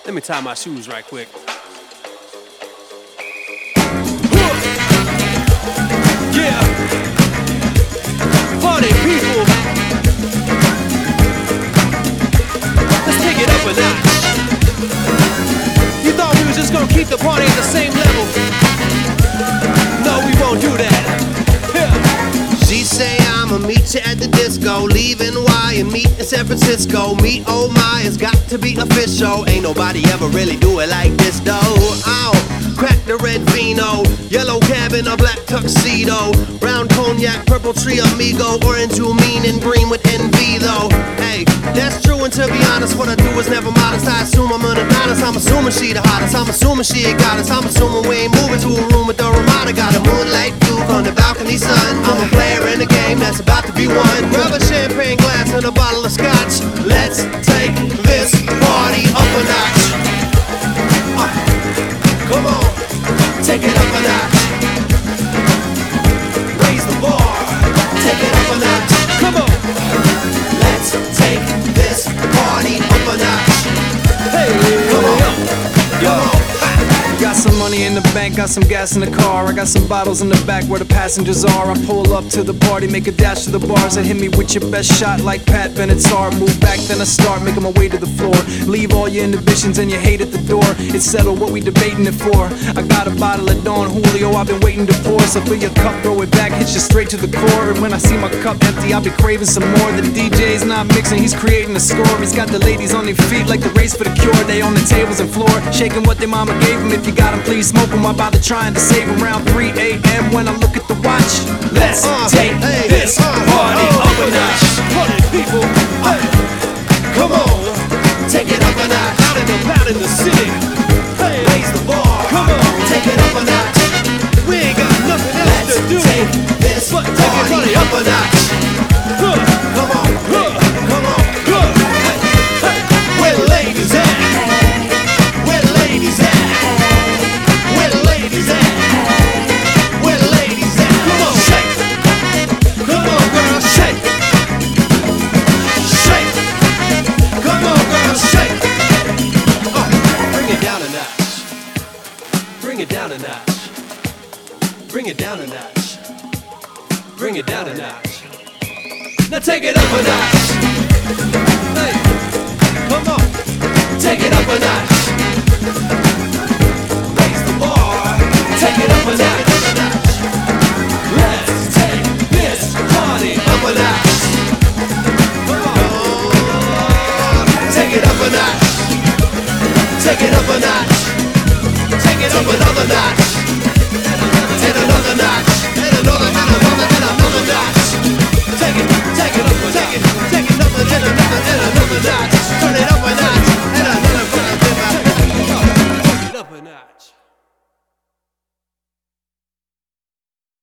Let me tie my shoes right quick. Yeah. Party people. Let's take it up a notch. You thought we was just gonna keep the party at the same level? No, we won't do that. Yeah. She say I'ma meet you at the disco, leaving Y and meet in San Francisco. Meet oh my, it's got to be official. Ain't nobody ever really do it like this though. Ow, crack the red vino, yellow cabin, a black tuxedo, brown cognac, purple tree amigo, orange you mean and green with envy though. Hey, that's true, and to be honest, what I do is never modest. I assume I'm an Adonis, I'm assuming she the hottest, I'm assuming she a goddess, I'm assuming we ain't moving to a room with the Ramada. Got a moonlight view on the balcony sun. I'm a player in a game that's about to be won. Grab a champagne glass and a bottle of scotch. Let's take this party up a notch. Come on, take it up a notch. Raise the bar, take it up a notch. Come on. Let's take this party up a notch. Hey, come on, come on. Got some money in the bank, got some gas in the car. I got some bottles in the back where the passengers are. I pull up to the party, make a dash to the bars. And hit me with your best shot like Pat Benatar. Move back, then I start making my way to the floor. Leave all your inhibitions and your hate at the door. It's settled, what we debating it for. I got a bottle of Don Julio I've been waiting to pour. So fill your cup, throw it back, hit you straight to the core. And when I see my cup empty, I'll be craving some more. The DJ's not mixing, he's creating a score. He's got the ladies on their feet like the race for the cure. They on the tables and floor, shaking what their mama gave them. If you got them, please smoke them. I'm about to trying to save them around 3 a.m. when I look at the watch. Let's take this party up a notch. Party people. Hey. Come on, take it up a notch. Out in the city. Hey. Raise the bar, Come on. take it up a notch. We ain't got nothing else Let's to do. take this But take it party up a notch. Huh. Come on, Huh. come on. Huh. Hey, where the ladies at? Where the ladies at? Where the ladies at? Where the ladies at? Come on, shake. Come on, girl, shake. Shake. Come on, girl, shake. Bring it down a notch. Bring it down a notch. Bring it down a notch. Bring it down a notch. Now take it up a notch. Hey, come on. Take it up a notch. Raise the bar. Take it up a notch. Let's take this party up a notch. Come on. Take it up a notch. Take it up a notch. Take it up another notch.